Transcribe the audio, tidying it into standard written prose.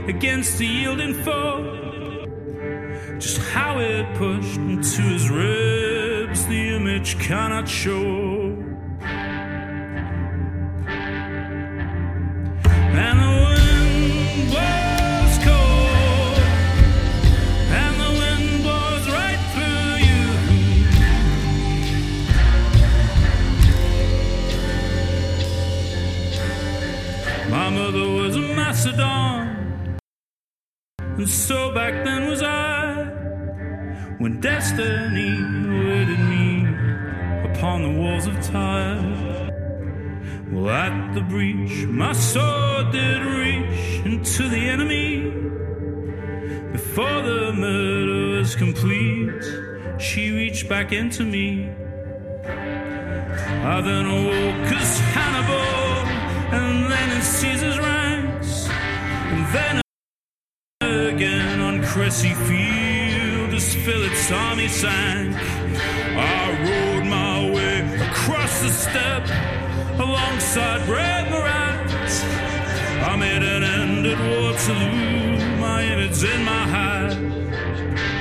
against the yielding foe. Just how it pushed into his ribs, the image cannot show. And the wind blows cold, and the wind blows right through you. My mother was a Macedon, and so back then was I, when destiny awaited me upon the walls of time. Well, at the breach, my sword did reach into the enemy. Before the murder was complete, she reached back into me. I then awoke as Hannibal, and then in Caesar's ranks, and then again on Cressy Field as Philip's army sank. I rode my way across the steppe alongside brave Murat. I made an end at Waterloo, my image in my hand.